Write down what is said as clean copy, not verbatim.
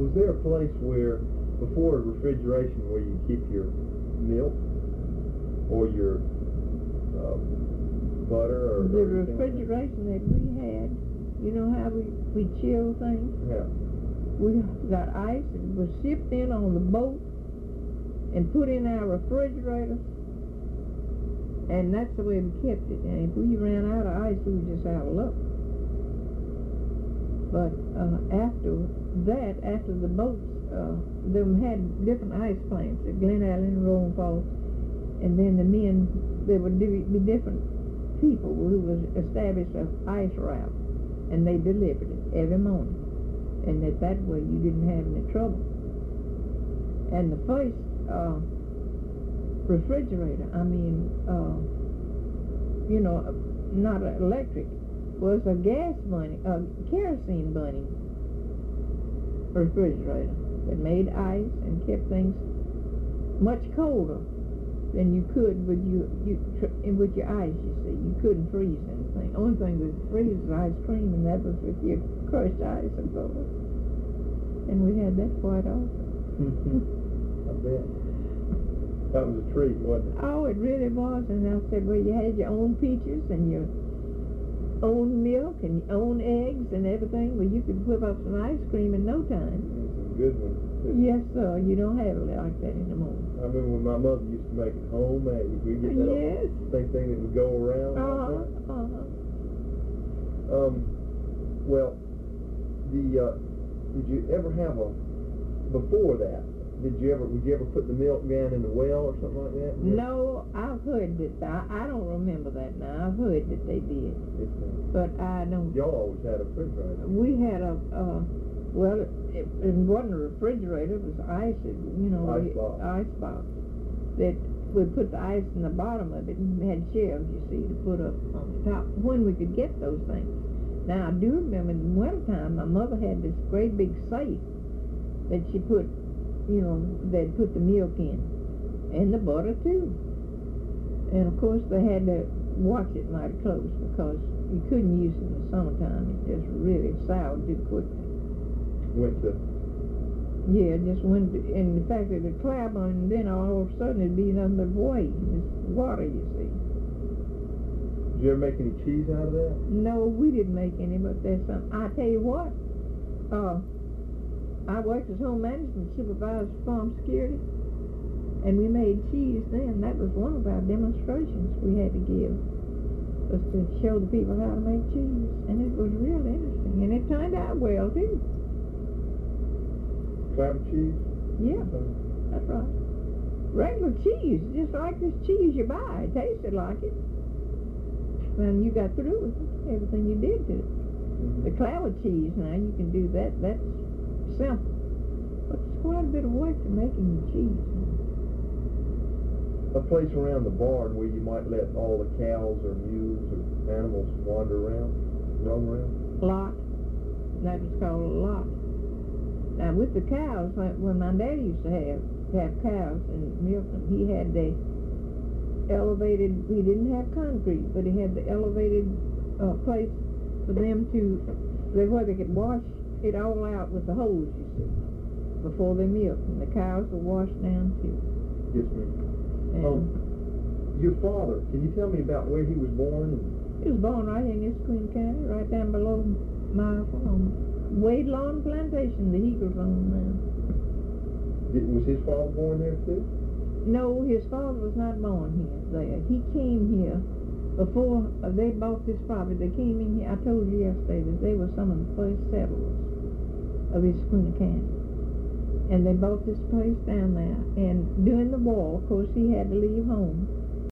Was there a place where, before refrigeration, where you keep your milk or your butter or the anything refrigeration that we had, you know how we chill things? Yeah. We got ice and was shipped in on the boat and put in our refrigerator, and that's the way we kept it. And if we ran out of ice, we were just out of luck. But after that, after the boats, them had different ice plants at Glen Allen and Rolling Falls, and then the men, there would be different people who was established an ice route, and they delivered it every morning, and that way you didn't have any trouble. And the first refrigerator, you know, not electric, was a gas burning, kerosene burning refrigerator that made ice and kept things much colder than you could with with your ice. You see, you couldn't freeze anything. Only thing that freeze was ice cream, and that was with your crushed ice, of course. And we had that quite often. I bet. That was a treat, wasn't it? Oh, it really was. And I said, well, you had your own peaches and your own milk and your own eggs and everything. Well, you could whip up some ice cream in no time. Some good ones. Yes, sir. You don't have it like that anymore. I remember when my mother used to make it homemade. We get that Yes. thing that would go around. Well, did you ever have before that? Would you ever put the milk down in the well or something like that? No, I've heard that. I don't remember that now. I've heard that they did. Yes, ma'am. But I don't. Y'all always had a refrigerator. We had well, it wasn't a refrigerator. It was ice, you know, ice box that would put the ice in the bottom of it and had shelves, you see, to put up on the top when we could get those things. Now, I do remember in the wintertime, my mother had this great big safe that she put, you know, they'd put the milk in, and the butter too. And of course they had to watch it mighty close because you couldn't use it in the summertime. It just really soured too quickly. Yeah, just went to, and the fact that it clap on, and then all of a sudden it'd be nothing but weight. It's water, you see. Did you ever make any cheese out of that? No, we didn't make any, but there's some. I tell you what, I worked as home management supervisor for farm security, and we made cheese then. That was one of our demonstrations we had to give, was to show the people how to make cheese, and it was real interesting, and it turned out well too. Clabber cheese? Yeah, that's right. Regular cheese, just like this cheese you buy. It tasted like it. When you got through with it, everything you did to it. The clabber cheese, now, you can do that. That's simple. But it's quite a bit of work to making the cheese. A place around the barn where you might let all the cows or mules or animals wander around, roam around? Lot. That was called a lot. Now, with the cows, when my dad used to have cows and milk them, he had the elevated, he didn't have concrete, but he had the elevated place for them to, where they could wash it all out with the hose, you see, before they milked, and the cows were washed down too. Yes, ma'am. Your father, can you tell me about where he was born? He was born right in Queen County, right down below my farm. Wade Lawn Plantation, the Eagles own now. Was his father born there too? No, his father was not born here. He came here before they bought this property. They came in here. I told you yesterday that they were some of the first settlers of Queen County. And they bought this place down there. And during the war, of course, he had to leave home.